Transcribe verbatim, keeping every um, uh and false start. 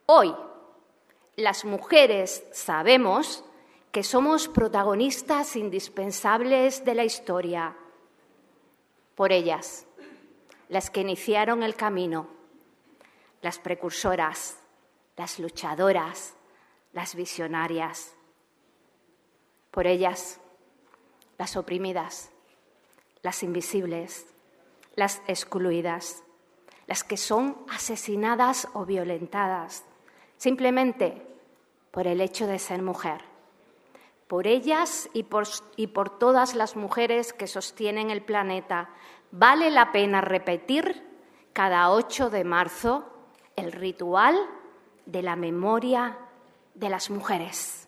Hoy, las mujeres sabemos que somos protagonistas indispensables de la historia. Por ellas, las que iniciaron el camino, las precursoras, las luchadoras, las visionarias. Por ellas, las oprimidas, las invisibles, las excluidas, las que son asesinadas o violentadas, simplemente por el hecho de ser mujer. Por ellas y por, y por todas las mujeres que sostienen el planeta, vale la pena repetir cada ocho de marzo el ritual de la memoria de las mujeres.